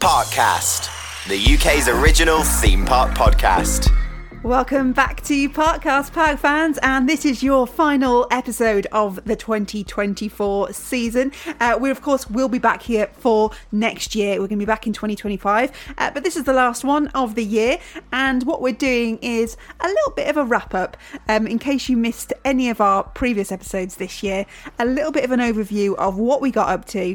Parkcast, the UK's original theme park podcast. Welcome back to Parkcast, Park fans, and this is your final episode of the 2024 season. We, of course, will be back here for next year. We're going to be back in 2025, but this is the last one of the year, and what we're doing is a little bit of a wrap-up. In case you missed any of our previous episodes this year, a little bit of an overview of what we got up to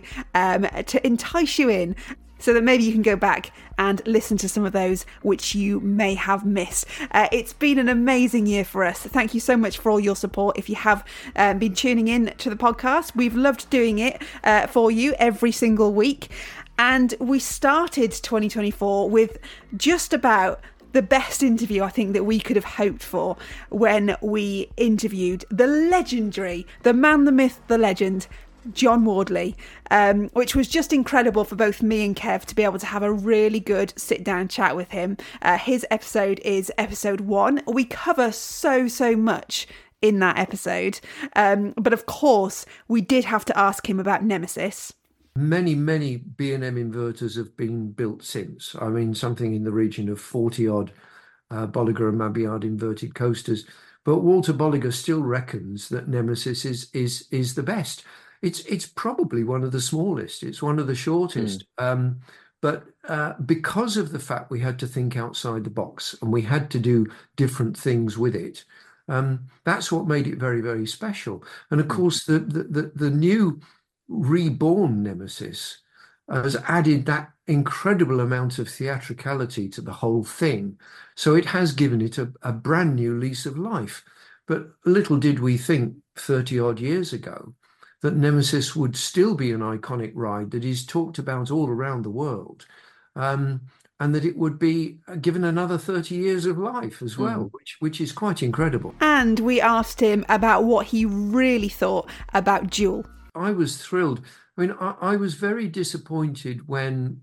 entice you in, so that maybe you can go back and listen to some of those which you may have missed. It's been an amazing year for us. Thank you so much for all your support. If you have been tuning in to the podcast, we've loved doing it for you every single week. And we started 2024 with just about the best interview I think that we could have hoped for when we interviewed the legendary, the man, the myth, the legend, John Wardley, which was just incredible for both me and Kev to be able to have a really good sit-down chat with him. His episode is episode 1. We cover so much in that episode, but of course we did have to ask him about Nemesis. Many B&M inverters have been built since. I mean, something in the region of 40-odd Bolliger and Mabilliard inverted coasters, but Walter Bolliger still reckons that Nemesis is the best. It's probably one of the smallest. It's one of the shortest. But because of the fact we had to think outside the box and we had to do different things with it, that's what made it very special. And of course, the new reborn Nemesis has added that incredible amount of theatricality to the whole thing. So it has given it a brand new lease of life. But little did we think 30 odd years ago that Nemesis would still be an iconic ride that is talked about all around the world, and that it would be given another 30 years of life as well, which is quite incredible. And we asked him about what he really thought about Duel. I was thrilled. I mean, I was very disappointed when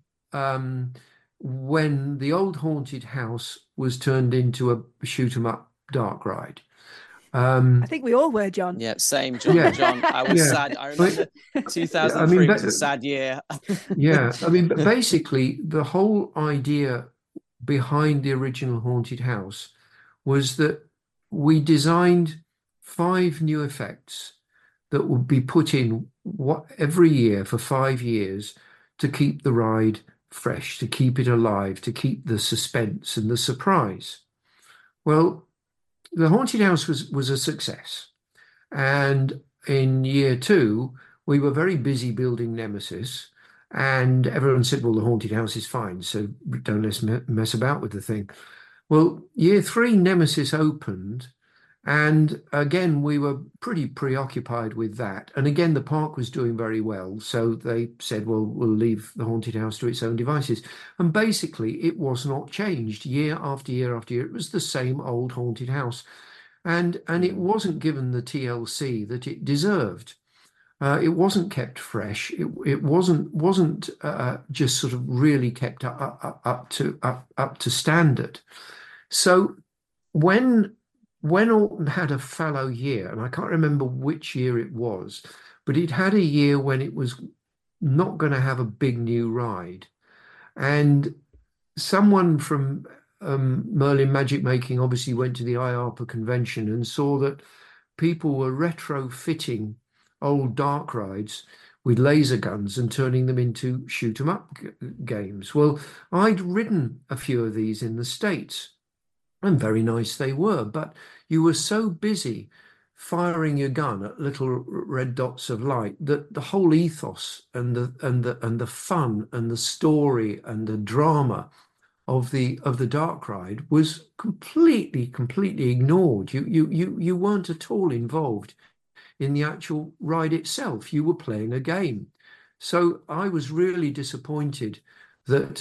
the old haunted house was turned into a shoot 'em up dark ride. I think we all were, John. Yeah, same, John. Yeah. John, I was sad. I remember 2003 was a sad year. Yeah, I mean, but basically, the whole idea behind the original haunted house was that we designed 5 new effects that would be put in every year for 5 years to keep the ride fresh, to keep it alive, to keep the suspense and the surprise. Well, the haunted house was a success, and in year 2 we were very busy building Nemesis, and everyone said, well, the haunted house is fine, so don't let's mess about with the thing. Well, year 3 Nemesis opened, and again we were pretty preoccupied with that, and again the park was doing very well, so they said, well, we'll leave the haunted house to its own devices. And basically it was not changed year after year after year. It was the same old haunted house, and it wasn't given the TLC that it deserved. It wasn't kept fresh. It wasn't just sort of really kept up to standard. So when Alton had a fallow year, and I can't remember which year it was, but it had a year when it was not going to have a big new ride. And someone from Merlin Magic Making obviously went to the IARPA convention and saw that people were retrofitting old dark rides with laser guns and turning them into shoot 'em up games. Well, I'd ridden a few of these in the States, and very nice they were, but you were so busy firing your gun at little red dots of light that the whole ethos and the fun and the story and the drama of the dark ride was completely ignored. You weren't at all involved in the actual ride itself. You were playing a game. So I was really disappointed that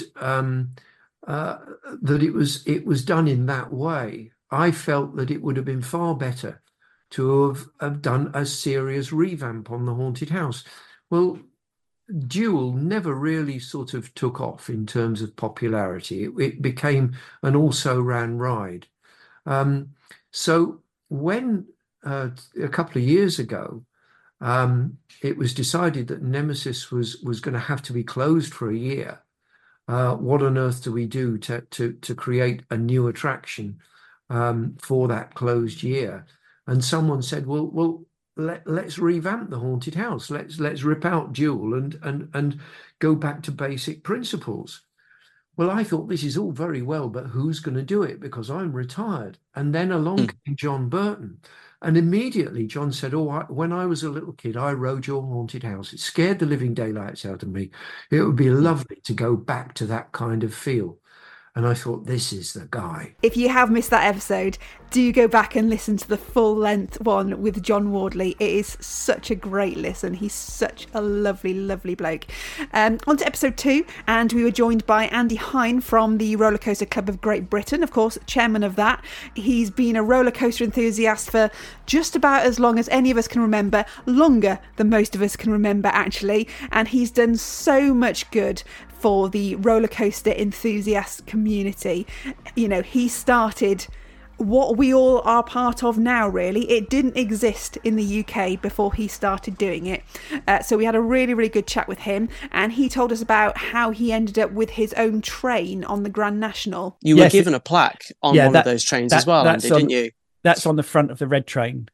that it was done in that way. I felt that it would have been far better to have done a serious revamp on the haunted house. Well, Duel never really sort of took off in terms of popularity. It became an also-ran ride. So when a couple of years ago, it was decided that Nemesis was going to have to be closed for a year, What on earth do we do to create a new attraction for that closed year? And someone said, well, let's revamp the haunted house. Let's rip out Duel and go back to basic principles. Well, I thought this is all very well, but who's going to do it? Because I'm retired. And then along came John Burton. And immediately John said, when I was a little kid, I rode your haunted house. It scared the living daylights out of me. It would be lovely to go back to that kind of feel. And I thought, this is the guy. If you have missed that episode, do go back and listen to the full length one with John Wardley. It is such a great listen. He's such a lovely, lovely bloke. On to episode 2, and we were joined by Andy Hine from the Roller Coaster Club of Great Britain, of course, chairman of that. He's been a roller coaster enthusiast for just about as long as any of us can remember, longer than most of us can remember, actually. And he's done so much good for the roller coaster enthusiast community. You know, he started what we all are part of now, really. It didn't exist in the UK before he started doing it. So we had a really, really good chat with him, and he told us about how he ended up with his own train on the Grand National. You were given a plaque on one of those trains as well, Andy, didn't you? That's on the front of the red train.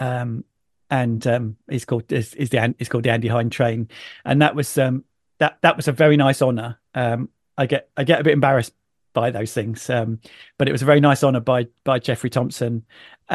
It's called the Andy Hine train. And that was that was a very nice honour. I get a bit embarrassed by those things, but it was a very nice honour by Jeffrey Thompson,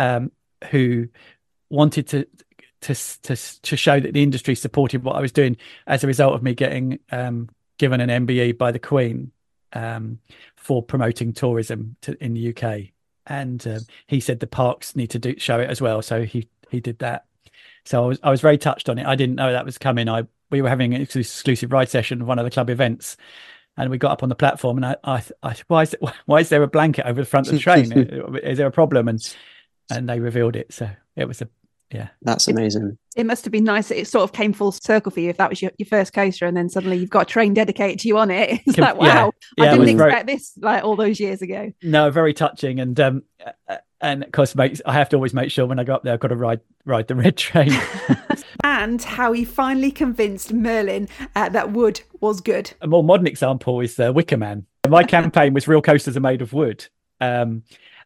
who wanted to show that the industry supported what I was doing as a result of me getting given an MBE by the Queen for promoting tourism in the UK. And he said the parks need to show it as well, so he did that. So I was very touched on it. I didn't know that was coming. We were having an exclusive ride session of one of the club events, and we got up on the platform, and I why is there a blanket over the front of the train? Is there a problem? And they revealed it. So it was that's amazing. It must have been nice that it sort of came full circle for you, if that was your first coaster, and then suddenly you've got a train dedicated to you on it. It's like, wow, I didn't expect this like all those years ago. No, very touching. And of course, I have to always make sure when I go up there, I've got to ride the red train. And how he finally convinced Merlin that wood was good. A more modern example is the Wicker Man. My campaign was Real Coasters Are Made of Wood. And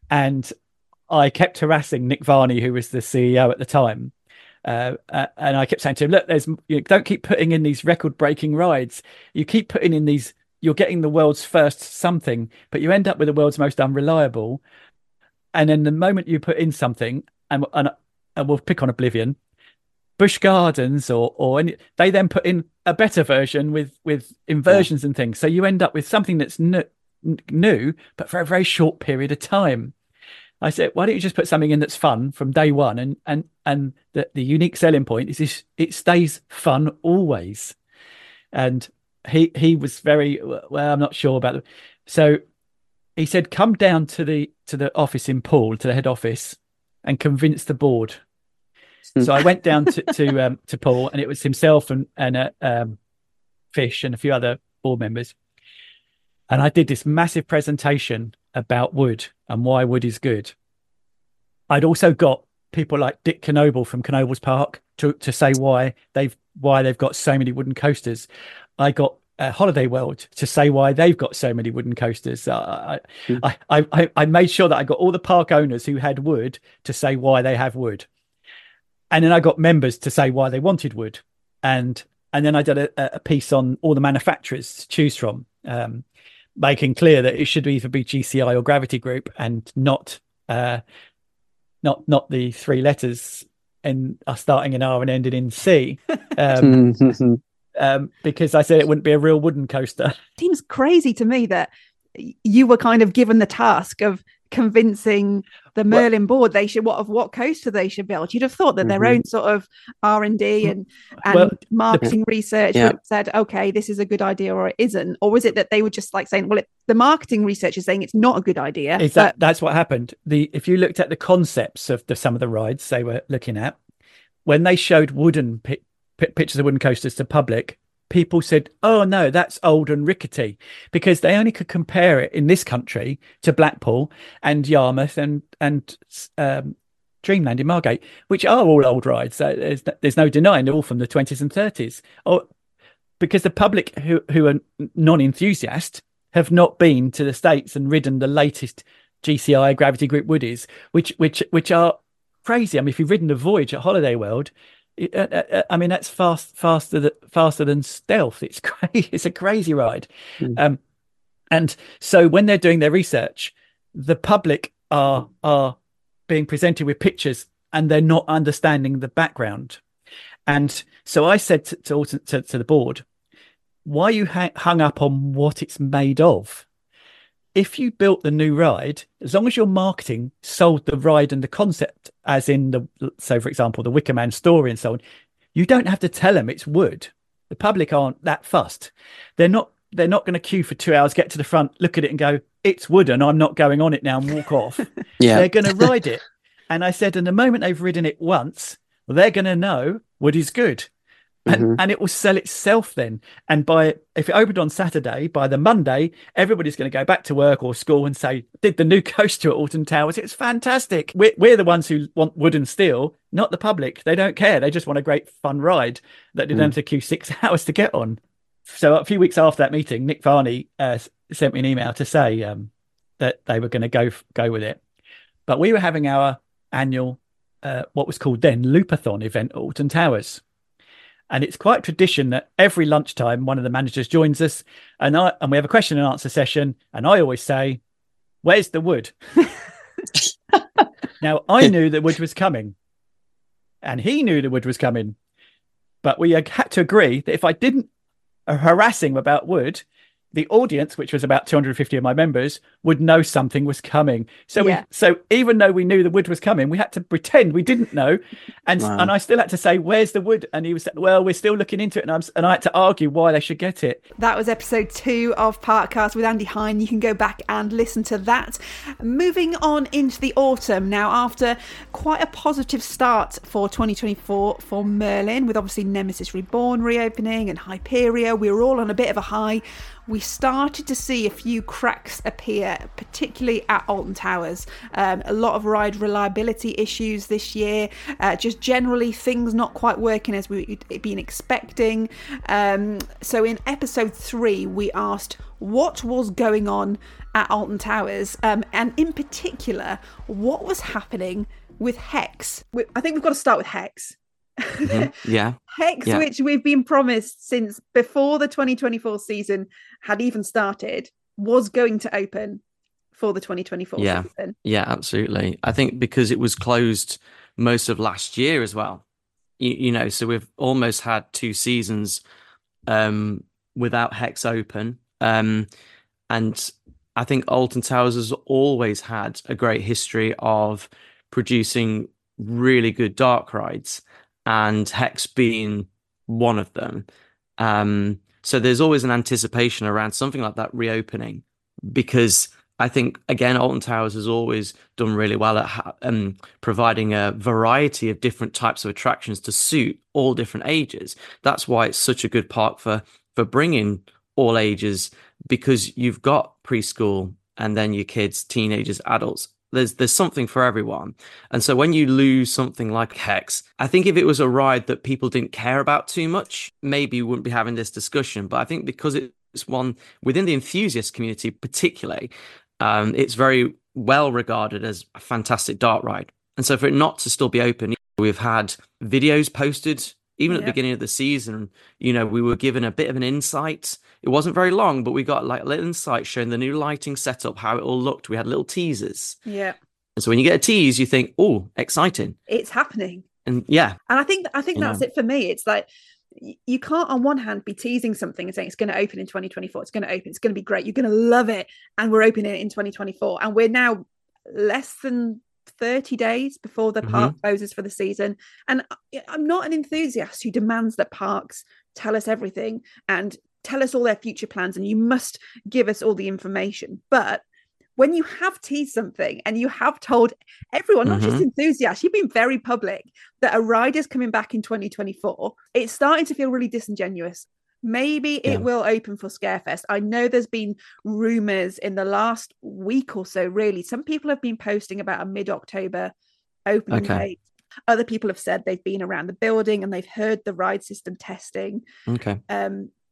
I kept harassing Nick Varney, who was the CEO at the time. And I kept saying to him, look, don't keep putting in these record-breaking rides. You keep putting in these, you're getting the world's first something, but you end up with the world's most unreliable. And then the moment you put in something, and we'll pick on Oblivion, Busch Gardens or any, they then put in a better version with inversions and things. So you end up with something that's new, but for a very short period of time. I said, why don't you just put something in that's fun from day one? And the unique selling point is it stays fun always. And he was very, well, I'm not sure about it. So he said, come down to the office in Poole, to the head office, and convince the board. So I went down to Poole, and it was himself and Fish and a few other board members. And I did this massive presentation about wood and why wood is good. I'd also got people like Dick Knoble from Knoble's Park to say why they've got so many wooden coasters. I got Holiday World to say why they've got so many wooden coasters. I made sure that I got all the park owners who had wood to say why they have wood. And then I got members to say why they wanted wood. And then I did a piece on all the manufacturers to choose from, making clear that it should either be GCI or Gravity Group, and not the three letters starting in R and ending in C. Because I said it wouldn't be a real wooden coaster. Seems crazy to me that you were kind of given the task of convincing the Merlin board what coaster they should build. You'd have thought that their own sort of R&D and marketing research would have said, okay, this is a good idea, or it isn't. Or was it that they were just like saying, well, the marketing research is saying it's not a good idea? That's what happened. If you looked at the concepts of some of the rides they were looking at, when they showed wooden pictures of wooden coasters to public, people said, oh no, that's old and rickety, because they only could compare it in this country to Blackpool and Yarmouth and Dreamland in Margate, which are all old rides. There's no denying they're all from the 20s and 30s. Because the public who are non-enthusiast have not been to the States and ridden the latest GCI Gravity Grip Woodies, which are crazy. I mean, if you've ridden the Voyage at Holiday World, I mean, that's faster than Stealth. It's crazy. It's a crazy ride. And so when they're doing their research, the public are being presented with pictures and they're not understanding the background. And so I said to the board, why are you hung up on what it's made of? If you built the new ride, as long as your marketing sold the ride and the concept, as in so for example, the Wicker Man story and so on, you don't have to tell them it's wood. The public aren't that fussed. They're not going to queue for 2 hours, get to the front, look at it and go, it's wooden, I'm not going on it now, and walk off. They're going to ride it. And I said, and the moment they've ridden it once, they're going to know wood is good. And it will sell itself then. And if it opened on Saturday, by the Monday, everybody's going to go back to work or school and say, did the new coaster at Alton Towers? It's fantastic. We're the ones who want wood and steel, not the public. They don't care. They just want a great fun ride that they don't have to queue 6 hours to get on. So a few weeks after that meeting, Nick Varney sent me an email to say that they were going to go with it. But we were having our annual, what was called then Loopathon event at Alton Towers. And it's quite tradition that every lunchtime, one of the managers joins us and we have a question and answer session. And I always say, where's the wood? Now, I knew the wood was coming and he knew the wood was coming. But we had to agree that if I didn't harass him about wood, the audience, which was about 250 of my members, would know something was coming. So so even though we knew the wood was coming, we had to pretend we didn't know. And I still had to say, where's the wood? And he was, well, we're still looking into it. And I had to argue why they should get it. That was episode 2 of Parkcast with Andy Hine. You can go back and listen to that. Moving on into the autumn now, after quite a positive start for 2024 for Merlin, with obviously Nemesis Reborn reopening and Hyperia, we were all on a bit of a high. We started to see a few cracks appear, particularly at Alton Towers. A lot of ride reliability issues this year, just generally things not quite working as we'd been expecting. So in episode 3, we asked what was going on at Alton Towers, and in particular, what was happening with Hex. I think we've got to start with Hex. Hex, which we've been promised since before the 2024 season had even started, was going to open for the 2024 season. Yeah, absolutely. I think because it was closed most of last year as well. You know, so we've almost had 2 seasons without Hex open. And I think Alton Towers has always had a great history of producing really good dark rides, and Hex being one of them. So there's always an anticipation around something like that reopening, because I think, again, Alton Towers has always done really well at providing a variety of different types of attractions to suit all different ages. That's why it's such a good park for bringing all ages, because you've got preschool and then your kids, teenagers, adults. There's something for everyone. And so when you lose something like Hex, I think if it was a ride that people didn't care about too much, maybe you wouldn't be having this discussion. But I think because it's one within the enthusiast community particularly, it's very well regarded as a fantastic dark ride. And so for it not to still be open, we've had videos posted even at the beginning of the season. You know, we were given a bit of an insight. It wasn't very long, but we got like a little insight showing the new lighting setup, how it all looked. We had little teasers. Yeah. And so when you get a tease, you think, oh, exciting. It's happening. And yeah. And I think that's it for me. It's like, you can't on one hand be teasing something and saying it's going to open in 2024. It's going to open. It's going to be great. You're going to love it. And we're opening it in 2024. And we're now less than 30 days before the park closes for the season. And I'm not an enthusiast who demands that parks tell us everything and tell us all their future plans, and you must give us all the information. But when you have teased something and you have told everyone, not just enthusiasts, you've been very public that a ride is coming back in 2024, it's starting to feel really disingenuous. Maybe it will open for Scarefest. I know there's been rumours in the last week or so, really. Some people have been posting about a mid-October opening date. Other people have said they've been around the building and they've heard the ride system testing.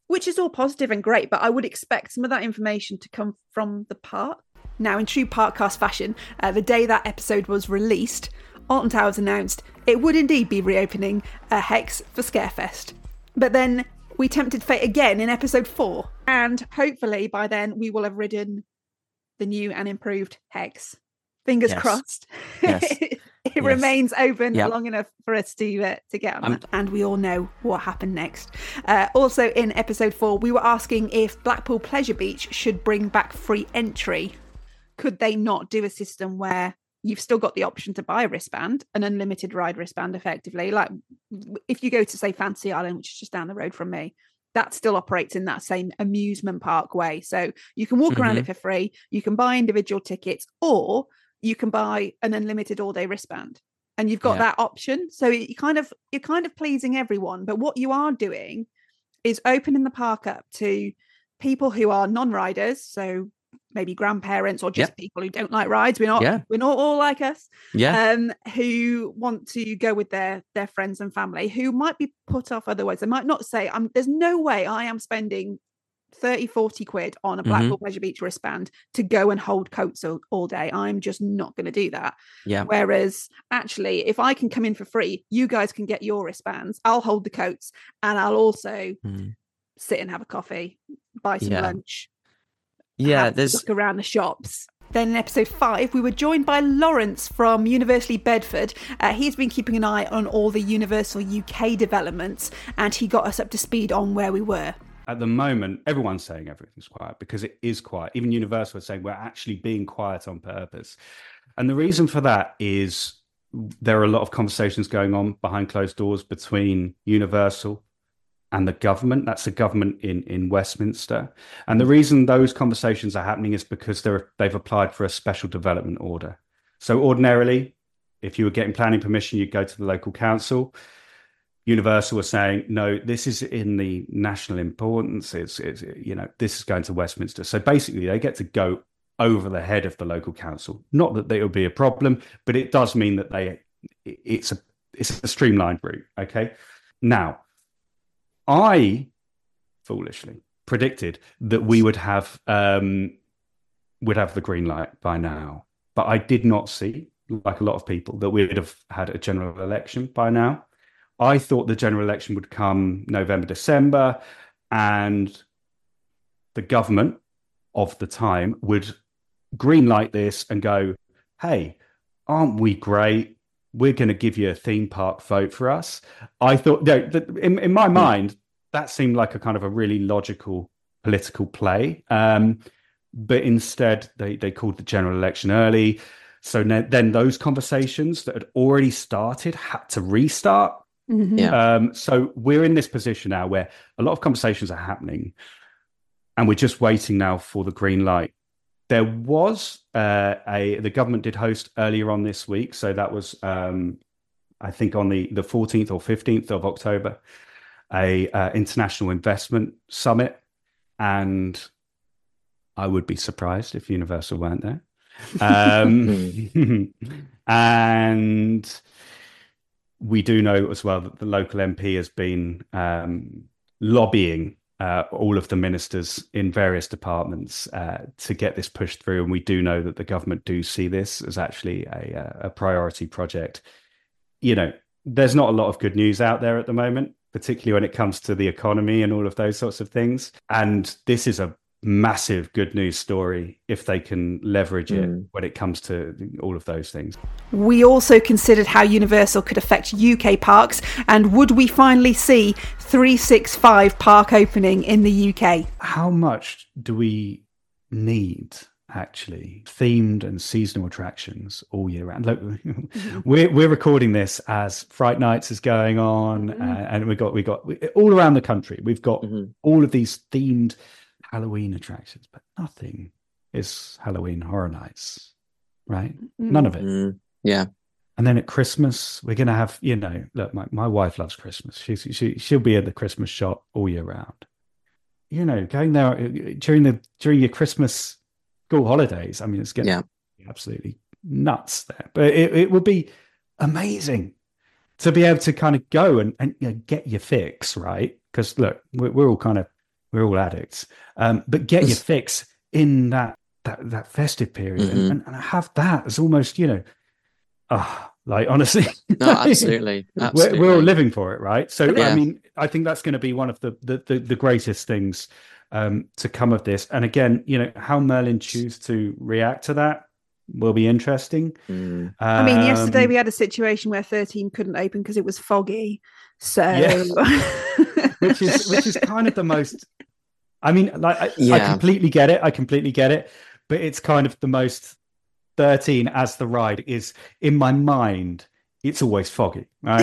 which is all positive and great, but I would expect some of that information to come from the park. Now, in true Parkcast fashion, the day that episode was released, Alton Towers announced it would indeed be reopening Hex for Scarefest. But then we tempted fate again in episode 4, and hopefully by then we will have ridden the new and improved Hex. Fingers crossed. Yes. It remains open long enough for us to get on that. And we all know what happened next. Also in episode 4, we were asking if Blackpool Pleasure Beach should bring back free entry. Could they not do a system where you've still got the option to buy a wristband, an unlimited ride wristband effectively? Like if you go to, say, Fantasy Island, which is just down the road from me, that still operates in that same amusement park way. So you can walk around it for free, you can buy individual tickets, or you can buy an unlimited all-day wristband, and you've got that option. So you're kind of pleasing everyone. But what you are doing is opening the park up to people who are non-riders, so maybe grandparents or just people who don't like rides. We're not all like us. Who want to go with their friends and family who might be put off otherwise. They might not say, there's no way I am spending 30-40 quid on a Blackpool Pleasure Beach wristband to go and hold coats all day. I'm just not going to do that. Whereas actually, if I can come in for free, you guys can get your wristbands, I'll hold the coats, and I'll also sit and have a coffee, buy some lunch, look around the shops. Then in episode 5, we were joined by Lawrence from Universally Bedford. He's been keeping an eye on all the Universal UK developments, and he got us up to speed on where we were. At the moment, everyone's saying everything's quiet because it is quiet. Even Universal is saying we're actually being quiet on purpose. And the reason for that is there are a lot of conversations going on behind closed doors between Universal and the government. That's the government in Westminster. And the reason those conversations are happening is because they've applied for a special development order. So ordinarily, if you were getting planning permission, you'd go to the local council. Universal was saying, no, this is in the national importance. It's this is going to Westminster. So basically, they get to go over the head of the local council. Not that it will be a problem, but it does mean that it's a streamlined route. Okay. Now, I foolishly predicted that we would have the green light by now, but I did not see, like a lot of people, that we would have had a general election by now. I thought the general election would come November, December, and the government of the time would greenlight this and go, hey, aren't we great? We're going to give you a theme park vote for us. I thought, in my mind, that seemed like a kind of a really logical political play. But instead, they called the general election early. So then those conversations that had already started had to restart. So we're in this position now where a lot of conversations are happening and we're just waiting now for the green light. There was the government did host earlier on this week. So that was, I think on the 14th or 15th of October, a international investment summit. And I would be surprised if Universal weren't there. And we do know as well that the local MP has been lobbying all of the ministers in various departments to get this pushed through. And we do know that the government do see this as actually a priority project. There's not a lot of good news out there at the moment, particularly when it comes to the economy and all of those sorts of things. And this is a massive good news story if they can leverage it when it comes to all of those things. We also considered how Universal could affect UK parks, and would we finally see 365 Park opening in the UK? How much do we need actually themed and seasonal attractions all year round? Look, we're recording this as Fright Nights is going on, and we got all around the country. We've got all of these themed Halloween attractions, but nothing is Halloween Horror Nights, right? None of it. And then at Christmas, we're going to have, look, my wife loves Christmas. She'll be at the Christmas shop all year round. Going there during your Christmas school holidays. I mean, it's getting absolutely nuts there. But it would be amazing to be able to kind of go and get your fix, right? Because look, we're all kind of we're all addicts. But get your fix in that festive period, and have that as almost, like, honestly, no, absolutely. We're all living for it, right? So I mean, I think that's going to be one of the greatest things to come of this. And again, how Merlin choose to react to that will be interesting. I mean, yesterday we had a situation where 13 couldn't open because it was foggy. So, which is kind of the most. I mean, like, I completely get it. But it's kind of the most 13 as the ride is in my mind. It's always foggy, right?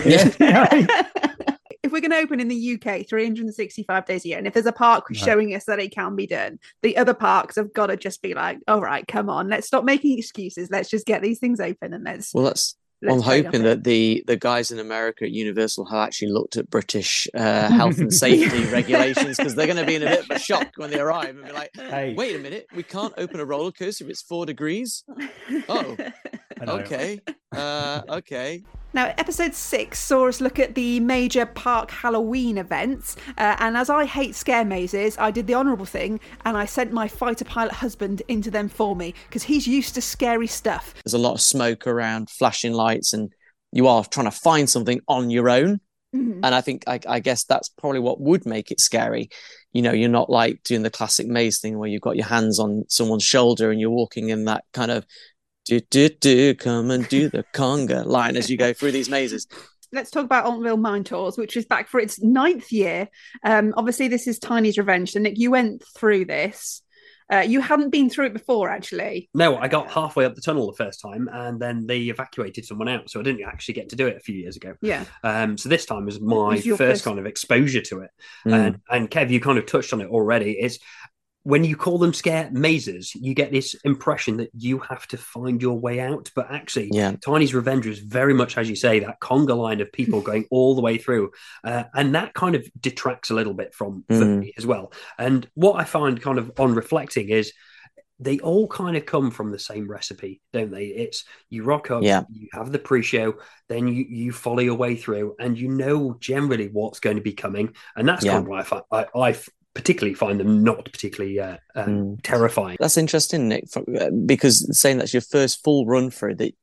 If we're going to open in the UK 365 days a year, and if there's a park showing us that it can be done, the other parks have got to just be like, all right, come on, let's stop making excuses. Let's just get these things open and let's I'm hoping that the guys in America at Universal have actually looked at British health and safety regulations, because they're going to be in a bit of a shock when they arrive and be like, hey, wait a minute, we can't open a roller coaster if it's 4 degrees. Oh, okay. Okay. Now, episode 6 saw us look at the major park Halloween events. And as I hate scare mazes, I did the honourable thing and I sent my fighter pilot husband into them for me, because he's used to scary stuff. There's a lot of smoke around, flashing lights, and you are trying to find something on your own. And I think, I guess that's probably what would make it scary. You're not like doing the classic maze thing where you've got your hands on someone's shoulder and you're walking in that kind of come and do the conga line as you go through these mazes. Let's talk about Altonville Mine Tours, which is back for its 9th year. Obviously, this is Tiny's revenge. So, Nick, you went through this. You hadn't been through it before, actually. No, I got halfway up the tunnel the first time, and then they evacuated someone out, so I didn't actually get to do it a few years ago. Yeah. So this time was my first kind of exposure to it. And Kev, you kind of touched on it already. It's when you call them scare mazes, you get this impression that you have to find your way out. But actually, Tiny's Revenge was very much, as you say, that conga line of people going all the way through. And that kind of detracts a little bit from me as well. And what I find kind of on reflecting is they all kind of come from the same recipe, don't they? It's you rock up, you have the pre-show, then you follow your way through, and you know generally what's going to be coming. And that's kind of why I particularly find them not particularly terrifying. That's interesting, Nick, because saying that's your first full run through, that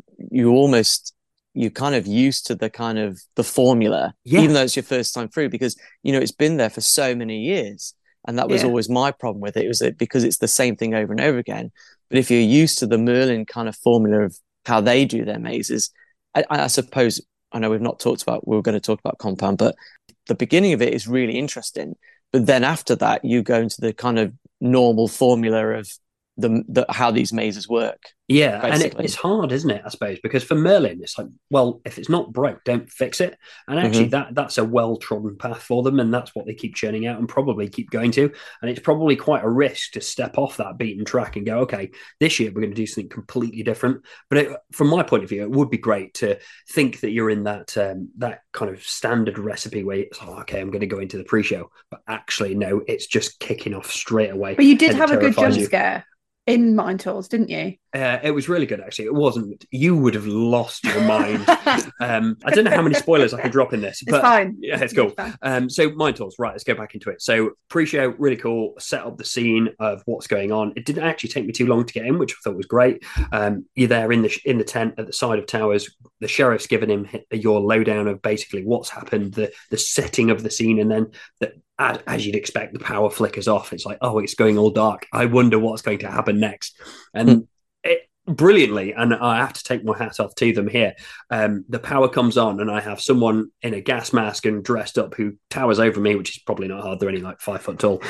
you're kind of used to the kind of the formula, even though it's your first time through, because it's been there for so many years. And that was always my problem with it. It was that because it's the same thing over and over again. But if you're used to the Merlin kind of formula of how they do their mazes, I suppose, I know we're going to talk about Compound, but the beginning of it is really interesting. But then after that, you go into the kind of normal formula of the how these mazes work. Yeah, basically. And it's hard, isn't it, I suppose? Because for Merlin, it's like, well, if it's not broke, don't fix it. And actually, that's a well-trodden path for them, and that's what they keep churning out and probably keep going to. And it's probably quite a risk to step off that beaten track and go, okay, this year we're going to do something completely different. But from my point of view, it would be great to think that you're in that that kind of standard recipe where it's like, okay, I'm going to go into the pre-show. But actually, no, it's just kicking off straight away. But you did have a good jump scare in Mine Tours, didn't you? It was really good, actually. It wasn't. You would have lost your mind. I don't know how many spoilers I could drop in this, but it's fine. Yeah, it's cool. So Mine Tours, right? Let's go back into it. So pre-show, really cool. Set up the scene of what's going on. It didn't actually take me too long to get in, which I thought was great. You're there in the tent at the side of towers. The sheriff's given him your lowdown of basically what's happened, the setting of the scene, and then as you'd expect, the power flickers off. It's like, oh, it's going all dark. I wonder what's going to happen next. And brilliantly, and I have to take my hat off to them here, the power comes on and I have someone in a gas mask and dressed up who towers over me, which is probably not hard. They're only like 5 foot tall.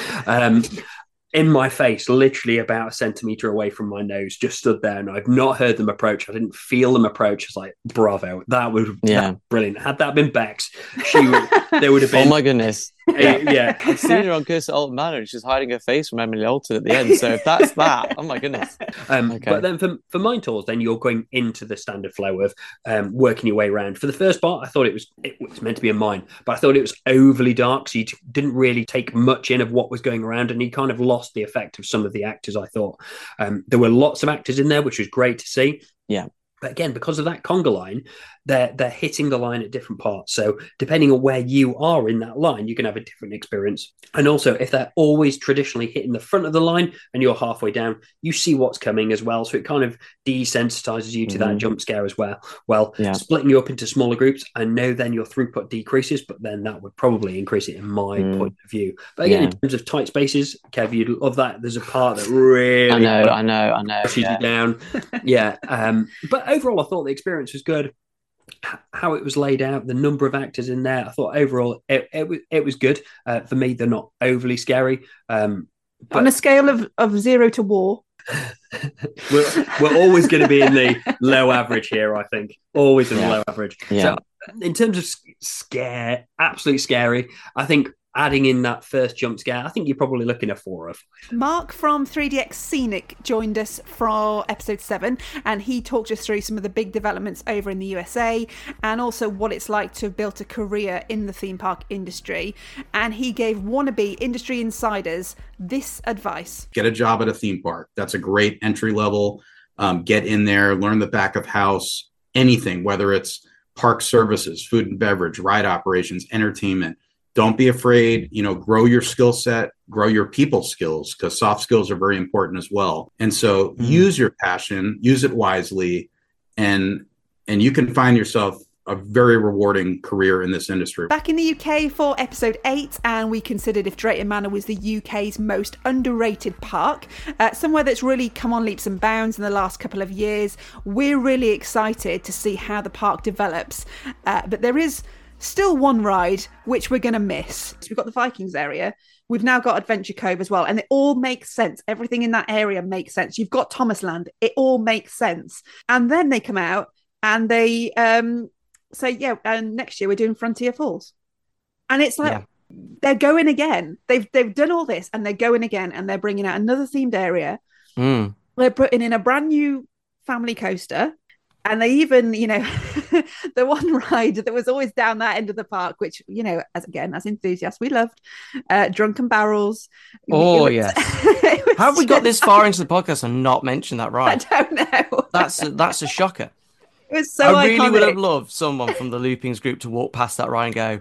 In my face, literally about a centimetre away from my nose, just stood there, and I've not heard them approach. I didn't feel them approach. It's like, bravo, that was brilliant. Had that been Bex, there would have been. Oh my goodness! I've seen her on Curse at Alton Manor, and she's hiding her face from Emily Alton at the end. So if that's that, oh my goodness. Okay. But then for Mine Tours, then you're going into the standard flow of working your way around. For the first part, I thought it was meant to be a mine, but I thought it was overly dark, so you didn't really take much in of what was going around, and you kind of lost the effect of some of the actors. I thought there were lots of actors in there, which was great to see. Yeah. But again, because of that conga line, they're hitting the line at different parts. So depending on where you are in that line, you can have a different experience. And also, if they're always traditionally hitting the front of the line and you're halfway down, you see what's coming as well. So it kind of desensitizes you to that jump scare as well. Well, splitting you up into smaller groups, I know then your throughput decreases, but then that would probably increase it in my point of view. But again, in terms of tight spaces, Kev, you'd love that. There's a part that really I know pushes you down. But overall, I thought the experience was good. How it was laid out, the number of actors in there, I thought overall it was good. For me, they're not overly scary. On a scale of 0 to war, we're always going to be in the low average here. I think always in the low average. So in terms of scare, absolutely scary. I think adding in that first jump scare, I think you're probably looking at 4 or 5. Mark from 3DX Scenic joined us for episode 7, and he talked us through some of the big developments over in the USA and also what it's like to have built a career in the theme park industry. And he gave wannabe industry insiders this advice. Get a job at a theme park. That's a great entry level. Get in there, learn the back of house, anything, whether it's park services, food and beverage, ride operations, entertainment. Don't be afraid, grow your skill set, grow your people skills, because soft skills are very important as well. And so use your passion, use it wisely, and you can find yourself a very rewarding career in this industry. Back in the UK for episode 8, and we considered if Drayton Manor was the UK's most underrated park, somewhere that's really come on leaps and bounds in the last couple of years. We're really excited to see how the park develops, but there is still one ride which we're going to miss. We've got the Vikings area. We've now got Adventure Cove as well. And it all makes sense. Everything in that area makes sense. You've got Thomasland. It all makes sense. And then they come out and they say, and next year we're doing Frontier Falls. And it's like, they're going again. They've done all this and they're going again, and they're bringing out another themed area. They're putting in a brand new family coaster. And they even, the one ride that was always down that end of the park, which, as enthusiasts, we loved, Drunken Barrels. Oh, yes. How have we got this far into the podcast and not mentioned that ride? I don't know. That's a shocker. It was so I really iconic. would have loved someone from the Loopings group to walk past that ride and go,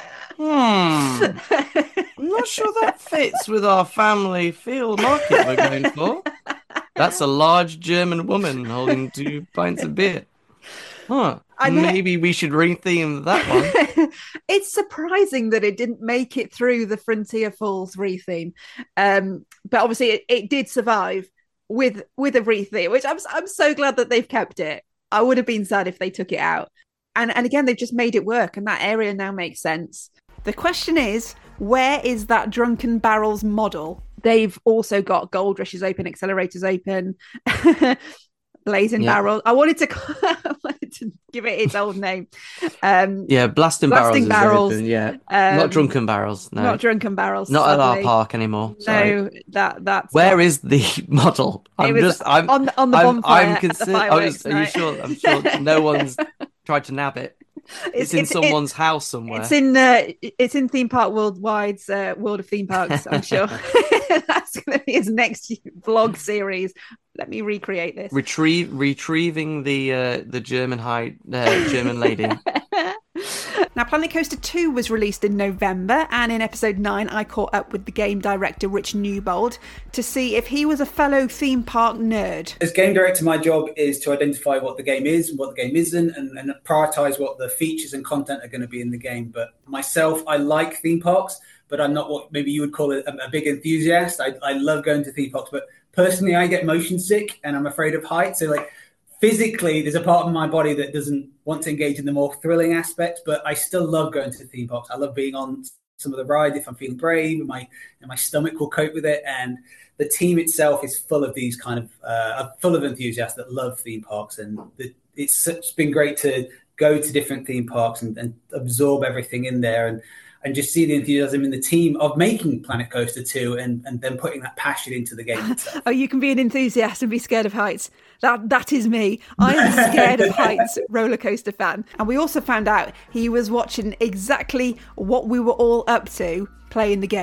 I'm not sure that fits with our family field market we're going for. That's a large German woman holding 2 pints of beer. Maybe we should retheme that one. It's surprising that it didn't make it through the Frontier Falls retheme. But obviously it did survive with a retheme, which I'm so glad that they've kept it. I would have been sad if they took it out. And again, they've just made it work, and that area now makes sense. The question is, where is that Drunken Barrels model? They've also got Gold Rushes open, Accelerators open, Blazing Barrels. I wanted to give it its old name. Blasting Barrels. Open, not Drunken Barrels. No, not Drunken Barrels. Not at our park anymore. Sorry. No, that's. Where is the model? I'm on the bonfire. Are you sure? I'm sure no one's tried to nab it. It's in someone's house somewhere. It's in Theme Park Worldwide's World of Theme Parks, I'm sure. That's going to be his next vlog series. Let me recreate this. Retrieving the German lady. Now, Planet Coaster 2 was released in November, and in episode 9, I caught up with the game director, Rich Newbold, to see if he was a fellow theme park nerd. As game director, my job is to identify what the game is and what the game isn't, and prioritise what the features and content are going to be in the game. But myself, I like theme parks, but I'm not what maybe you would call a big enthusiast. I love going to theme parks, but personally, I get motion sick and I'm afraid of heights. So physically, there's a part of my body that doesn't want to engage in the more thrilling aspects, but I still love going to theme parks. I love being on some of the rides if I'm feeling brave, and my stomach will cope with it. And the team itself is full of these kind of full of enthusiasts that love theme parks, and it's been great to go to different theme parks and absorb everything in there and just see the enthusiasm in the team of making Planet Coaster 2 and then putting that passion into the game itself. Oh, you can be an enthusiast and be scared of heights. That is me. I'm a scared of heights roller coaster fan. And we also found out he was watching exactly what we were all up to playing the game.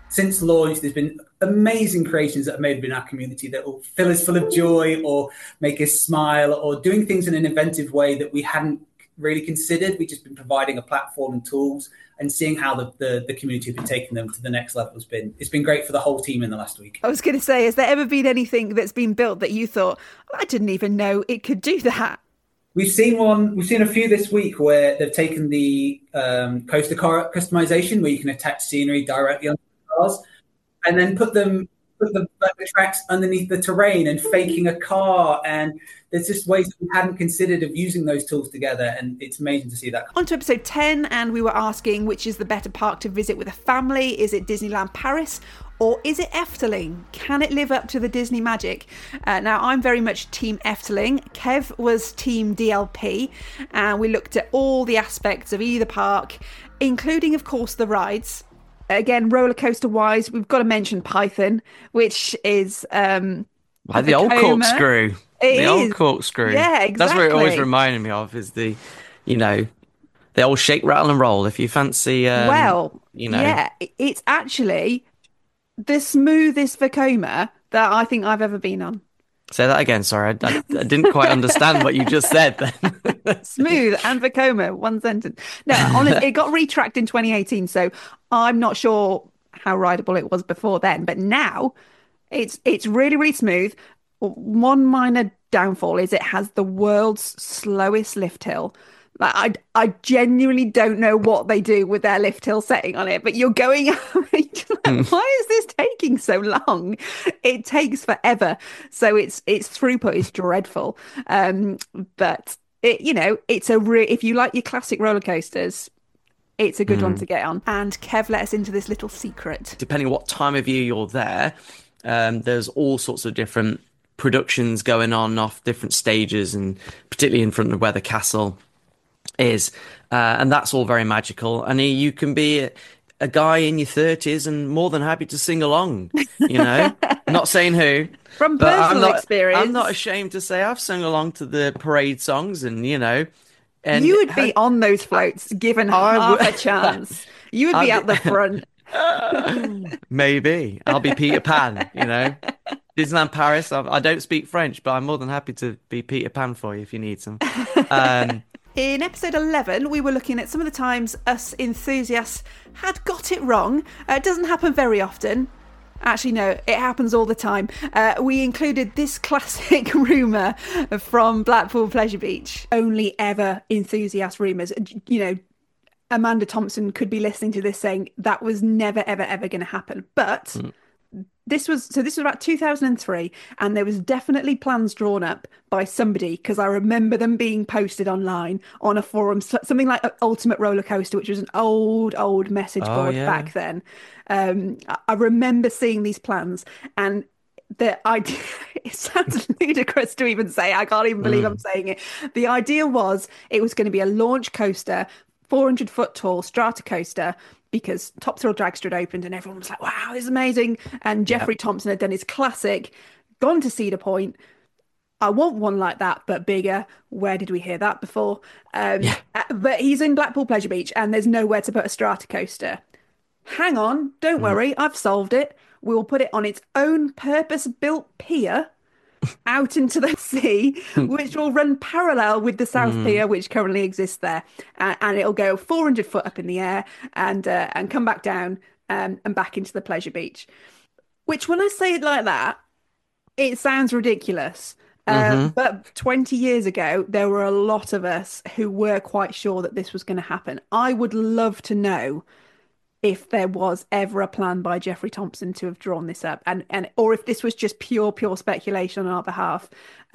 since launch, there's been amazing creations that are made in our community that will fill us full of joy or make us smile or doing things in an inventive way that we hadn't really considered. We've just been providing a platform and tools, and seeing how the community have been taking them to the next level it's been great for the whole team in the last week. I was going to say, has there ever been anything that's been built that you thought, I didn't even know it could do that? We've seen a few this week where they've taken the coaster car customization, where you can attach scenery directly on the cars, and then put the tracks underneath the terrain and faking a car. And there's just ways that we hadn't considered of using those tools together, and it's amazing to see that. On to episode 10, and we were asking which is the better park to visit with a family. Is it Disneyland Paris or is it Efteling? Can it live up to the Disney magic? Now, I'm very much Team Efteling. Kev was Team DLP, and we looked at all the aspects of either park, including, of course, the rides. Again, roller coaster wise, we've got to mention Python, which is the old corkscrew. Old corkscrew. Yeah, exactly. That's what it always reminded me of, is the old shake, rattle and roll. If you fancy, yeah, it's actually the smoothest Vekoma that I think I've ever been on. Say that again. Sorry, I didn't quite understand what you just said then. Smooth and Vekoma, one sentence. No, honestly, it got retracked in 2018, so I'm not sure how rideable it was before then. But now, it's really, really smooth. One minor downfall is it has the world's slowest lift hill. Like, I genuinely don't know what they do with their lift hill setting on it, but you're going, why is this taking so long? It takes forever. So its throughput is dreadful. But it's if you like your classic roller coasters, it's a good one to get on. And Kev let us into this little secret. Depending on what time of year you're there, there's all sorts of different productions going on off different stages, and particularly in front of where the castle is, and that's all very magical. And you can be a guy in your 30s and more than happy to sing along, not saying who, from personal experience. I'm not ashamed to say I've sung along to the parade songs, and and you would be on those floats given half a chance. You would be at the front. Maybe I'll be Peter Pan. Disneyland Paris, I don't speak French, but I'm more than happy to be Peter Pan for you if you need some. In episode 11, we were looking at some of the times us enthusiasts had got it wrong. It doesn't happen very often. Actually, no, it happens all the time. We included this classic rumour from Blackpool Pleasure Beach. Only ever enthusiast rumours. Amanda Thompson could be listening to this saying that was never, ever, ever going to happen. But... This was about 2003, and there was definitely plans drawn up by somebody, because I remember them being posted online on a forum, something like Ultimate Roller Coaster, which was an old message board back then. I remember seeing these plans, and the idea, it sounds ludicrous to even say, I can't even believe I'm saying it. The idea was it was going to be a launch coaster, 400-foot tall strata coaster, because Top Thrill Dragster had opened and everyone was like, wow, this is amazing. And Jeffrey Thompson had done his classic, gone to Cedar Point. I want one like that, but bigger. Where did we hear that before? But he's in Blackpool Pleasure Beach and there's nowhere to put a strata coaster. Hang on, don't worry, I've solved it. We will put it on its own purpose-built pier out into the sea, which will run parallel with the South Pier, which currently exists there, and it'll go 400 foot up in the air and come back down and back into the pleasure beach. Which, when I say it like that, it sounds ridiculous. But 20 years ago, there were a lot of us who were quite sure that this was going to happen. I would love to know if there was ever a plan by Jeffrey Thompson to have drawn this up, and or if this was just pure speculation on our behalf.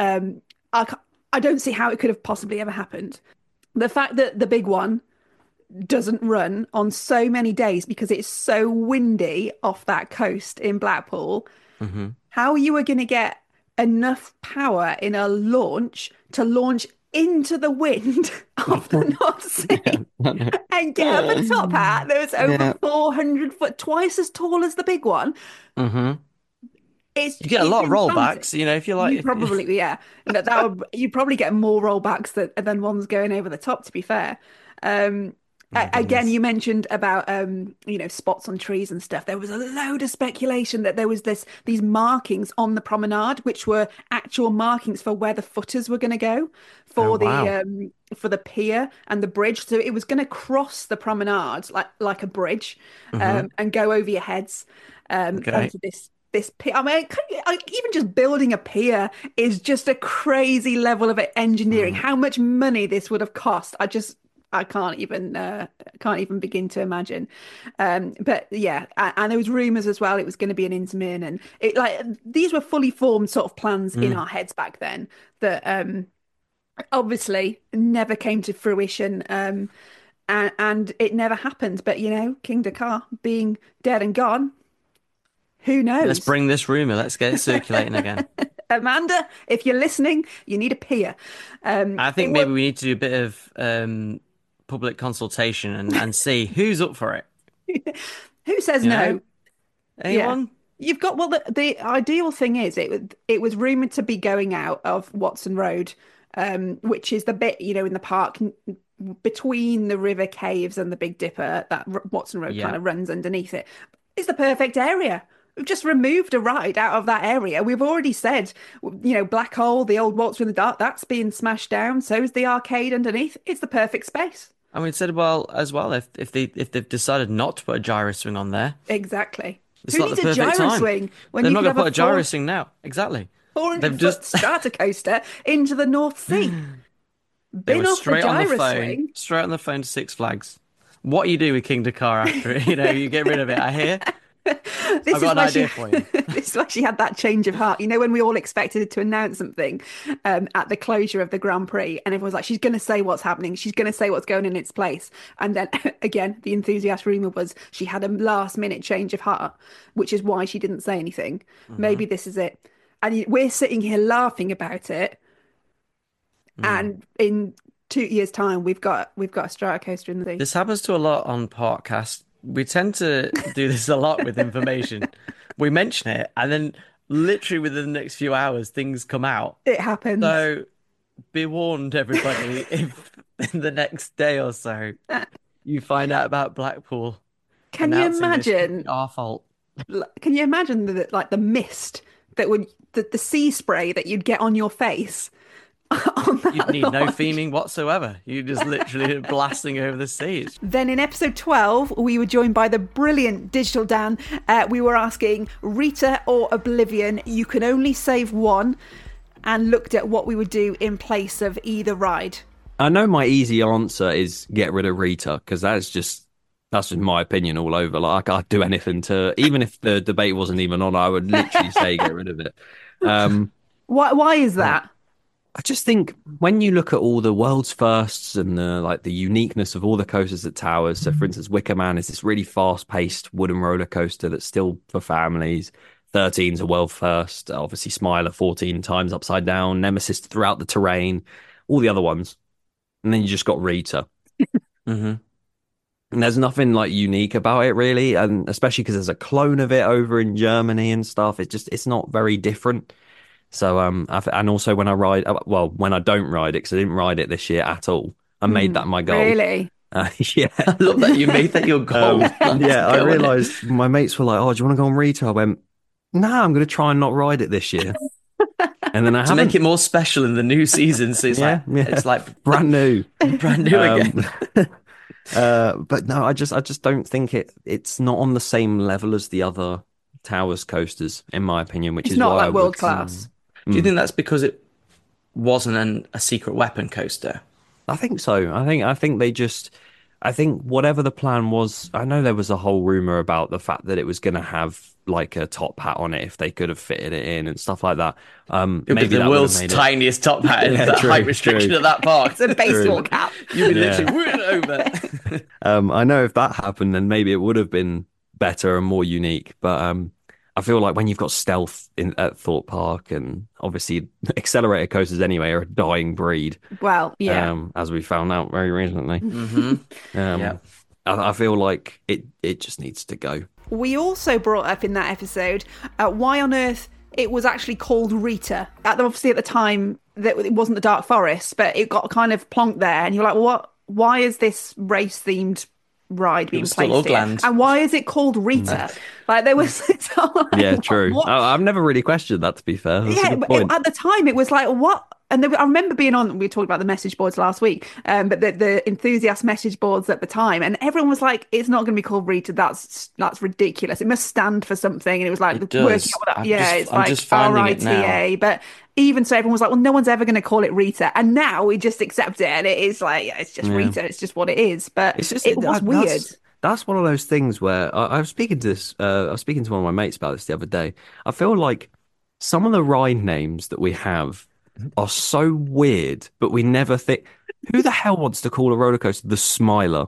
I don't see how it could have possibly ever happened. The fact that the big one doesn't run on so many days because it's so windy off that coast in Blackpool, how you were going to get enough power in a launch to launch into the wind of the North Sea and get up a top hat that was over 400 foot, twice as tall as the big one. You get a lot of rollbacks, if you like. You probably, you probably get more rollbacks than ones going over the top, to be fair. Again, you mentioned about spots on trees and stuff. There was a load of speculation that there was these markings on the promenade, which were actual markings for where the footers were going to go for the pier and the bridge. So it was going to cross the promenade like a bridge, and go over your heads onto this pier. I mean, even just building a pier is just a crazy level of engineering. How much money this would have cost, I can't even begin to imagine. But yeah, and there was rumours as well it was going to be an Intamin, and these were fully formed sort of plans in our heads back then that obviously never came to fruition. And it never happened. But King Dakar being dead and gone, who knows? Let's bring this rumour. Let's get it circulating again. Amanda, if you're listening, you need a pier. I think maybe we need to do a bit of public consultation and see who's up for it. Who says no? Anyone? Yeah. You've got the ideal thing is it was rumoured to be going out of Watson Road, which is the bit in the park between the River Caves and the Big Dipper that Watson Road kind of runs underneath it. It's the perfect area. We've just removed a ride out of that area. We've already said, Black Hole, the old Waltz in the Dark, that's being smashed down. So is the arcade underneath. It's the perfect space. I mean, said if they've decided not to put a gyro swing on there. Exactly. It's Who needs a gyro swing when they're not going to put a gyro swing now? Exactly. 400-foot starter coaster into the North Sea. Bin off the gyro swing. Straight on the phone to Six Flags. What you do with King Dakar after it, you get rid of it. I hear. I've got an idea for you. This is why she had that change of heart. When we all expected to announce something at the closure of the Grand Prix, and everyone's like, she's going to say what's happening. She's going to say what's going in its place. And then, again, the enthusiast rumour was she had a last-minute change of heart, which is why she didn't say anything. Maybe this is it. And we're sitting here laughing about it. And in 2 years' time, we've got a strata coaster in the sea. This happens to a lot on Parkcast. We tend to do this a lot with information. We mention it, and then literally within the next few hours, things come out. It happens. So be warned, everybody, if in the next day or so you find out about Blackpool. Can you imagine? Our fault. Can you imagine the mist that the sea spray that you'd get on your face? You'd need no theming whatsoever. You just literally blasting over the seas. Then in episode 12, we were joined by the brilliant Digital Dan. We were asking Rita or Oblivion. You can only save one, and looked at what we would do in place of either ride. I know my easy answer is get rid of Rita, because that's just my opinion all over. Like, I'd do anything even if the debate wasn't even on, I would literally say get rid of it. Why is that? I just think when you look at all the world's firsts and the uniqueness of all the coasters at Towers, so for instance, Wicker Man is this really fast-paced wooden roller coaster that's still for families. 13's a world first, obviously Smiler 14 times upside down, Nemesis throughout the terrain, all the other ones, and then you just got Rita. And there's nothing unique about it really, and especially because there's a clone of it over in Germany and stuff. It's not very different. So, and also when I don't ride it, because I didn't ride it this year at all, I made that my goal. Really? Yeah. I love that you made that your goal. I realised my mates were like, "Oh, do you want to go on Rita?" I went, "No, I'm going to try and not ride it this year." And then to make it more special in the new season, so it's like brand new again. But no, I just don't think it's not on the same level as the other Towers coasters, in my opinion. Which it's is not why like world class. Do you think that's because it wasn't a secret weapon coaster? I think so. I think they I think whatever the plan was, I know there was a whole rumor about the fact that it was going to have like a top hat on it if they could have fitted it in and stuff like that. Maybe the world's tiniest top hat in the height restriction of that park. It's a baseball cap. You'd be literally over. I know if that happened, then maybe it would have been better and more unique. But I feel like when you've got stealth at Thorpe Park, and obviously accelerator coasters anyway are a dying breed. Well, yeah. As we found out very recently. I feel like it just needs to go. We also brought up in that episode why on earth it was actually called Rita. Obviously at the time that it wasn't the Dark Forest, but it got kind of plonked there, and you're like, well, why is this race themed ride being placed here? Ugland. And why is it called Rita? Like there was yeah, true. I've never really questioned that, to be fair. That's a good point. At the time it was like, what? And I remember being on, we talked about the message boards last week, but the enthusiast message boards at the time, and everyone was like, it's not going to be called Rita. That's ridiculous. It must stand for something. And it was like, working on that. It's like RITA. But even so, everyone was like, well, no one's ever going to call it Rita. And now we just accept it. And it is like, it's just Rita. It's just what it is. But it was weird. That's one of those things where I was speaking to I was speaking to one of my mates about this the other day. I feel like some of the ride names that we have are so weird, but we never think, who the hell wants to call a roller coaster the Smiler?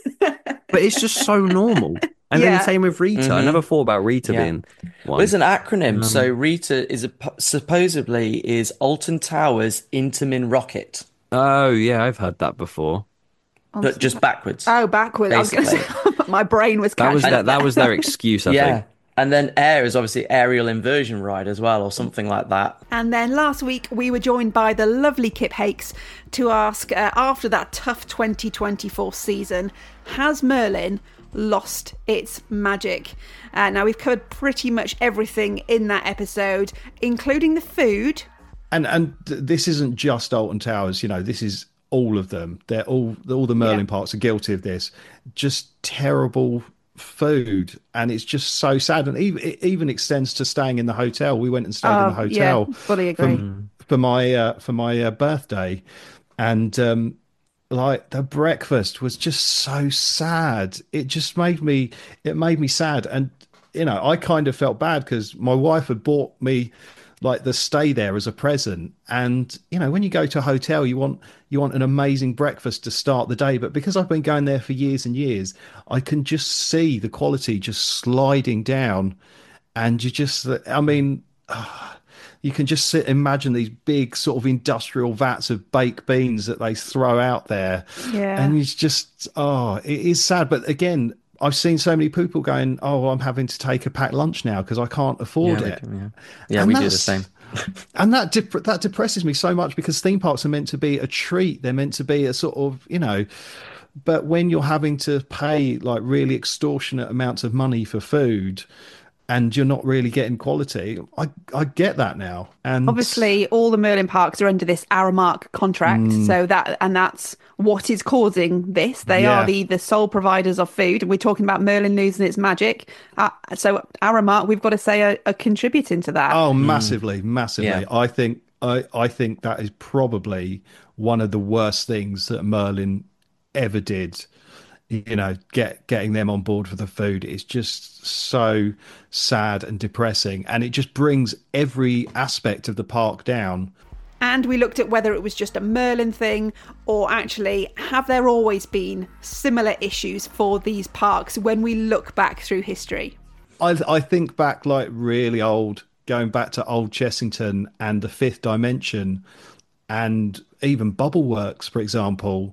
But it's just so normal. And then the same with Rita. I never thought about Rita being one. Well, it's an acronym. So Rita is supposedly is Alton Towers Intamin Rocket. Oh yeah, I've heard that before. But just backwards. Oh, backwards. Basically. I was going to say, my brain was catching. That was their excuse, I think. And then Air is obviously aerial inversion ride as well, or something like that. And then last week, we were joined by the lovely Kip Hakes to ask, after that tough 2024 season, has Merlin lost its magic? Now, we've covered pretty much everything in that episode, including the food. And this isn't just Alton Towers, this is all of them. They're all the Merlin parks are guilty of this. Just terrible food, and it's just so sad. And it even extends to staying in the hotel. We went and stayed in the hotel. Fully agree. For my birthday, and like the breakfast was just so sad. It just made me sad. And I kind of felt bad because my wife had bought me like the stay there as a present, and when you go to a hotel, you want an amazing breakfast to start the day, but because I've been going there for years and years, I can just see the quality just sliding down. And you can just imagine these big sort of industrial vats of baked beans that they throw out there, and it's just it is sad. But again, I've seen so many people going, I'm having to take a packed lunch now because I can't afford it. We do the same. And that depresses me so much, because theme parks are meant to be a treat. They're meant to be a sort of, but when you're having to pay like really extortionate amounts of money for food and you're not really getting quality, I get that now. And obviously all the Merlin parks are under this Aramark contract, so that's what is causing this. They are the sole providers of food, and we're talking about Merlin losing its magic. So Aramark, we've got to say, are contributing to that. Oh, massively. Yeah. I think that is probably one of the worst things that Merlin ever did. Getting them on board for the food is just so sad and depressing, and it just brings every aspect of the park down. And we looked at whether it was just a Merlin thing, or actually have there always been similar issues for these parks when we look back through history. I think back like really old, going back to Old Chessington and the Fifth Dimension, and even Bubbleworks, for example.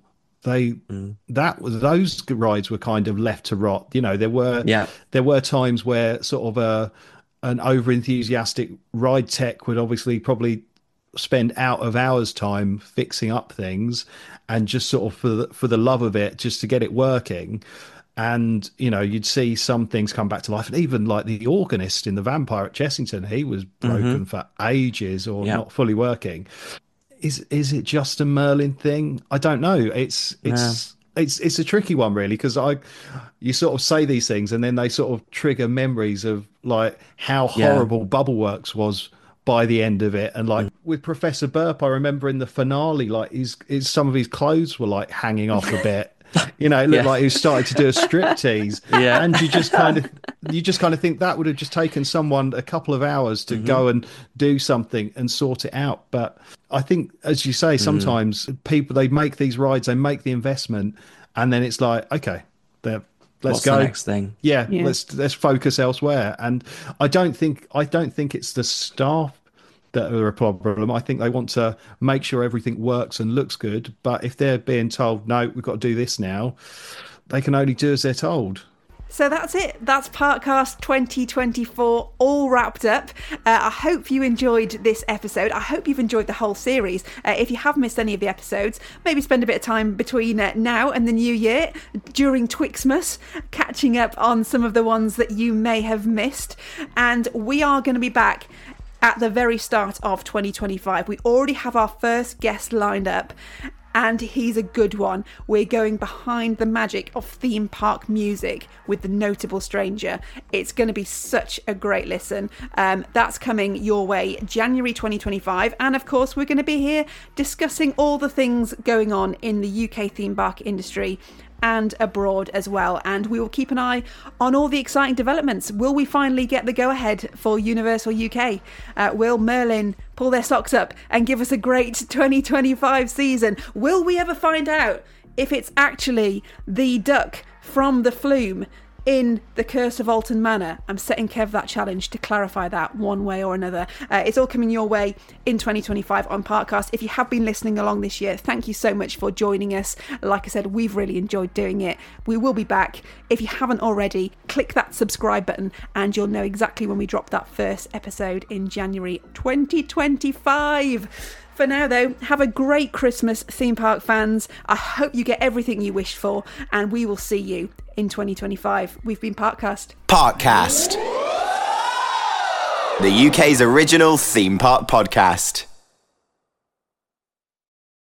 Those rides were kind of left to rot. There were times where sort of an over enthusiastic ride tech would obviously probably spend out of hours time fixing up things, and just sort of for the love of it, just to get it working. And you'd see some things come back to life, and even like the organist in the Vampire at Chessington, he was broken for ages or not fully working. Is it just a Merlin thing? I don't know. It's a tricky one, really, because you sort of say these things and then they sort of trigger memories of like how horrible Bubbleworks was by the end of it. And like with Professor Burp, I remember in the finale, like some of his clothes were like hanging off a bit. It looked like he started to do a striptease. And you just kind of think that would have just taken someone a couple of hours to go and do something and sort it out. But I think, as you say, sometimes people, they make these rides, they make the investment, and then it's like, okay, let's go. The next thing? Let's focus elsewhere. And I don't think it's the staff that are a problem. I think they want to make sure everything works and looks good. But if they're being told, no, we've got to do this now, they can only do as they're told. So that's it. That's Parkcast 2024 all wrapped up. I hope you enjoyed this episode. I hope you've enjoyed the whole series. If you have missed any of the episodes, maybe spend a bit of time between now and the new year during Twixmas, catching up on some of the ones that you may have missed. And we are going to be back at the very start of 2025. We already have our first guest lined up, and he's a good one. We're going behind the magic of theme park music with The Notable Stranger. It's going to be such a great listen. That's coming your way January 2025. And of course, we're going to be here discussing all the things going on in the UK theme park industry and abroad as well. And we will keep an eye on all the exciting developments. Will we finally get the go-ahead for Universal UK? Will Merlin pull their socks up and give us a great 2025 season? Will we ever find out if it's actually the duck from the Flume in The Curse of Alton Manor? I'm setting Kev that challenge to clarify that one way or another. It's all coming your way in 2025 on Parkcast. If you have been listening along this year, thank you so much for joining us. Like I said, we've really enjoyed doing it. We will be back. If you haven't already, click that subscribe button and you'll know exactly when we drop that first episode in January 2025. For now, though, have a great Christmas, theme park fans. I hope you get everything you wished for, and we will see you in 2025. We've been Parkcast. Parkcast. The UK's original theme park podcast.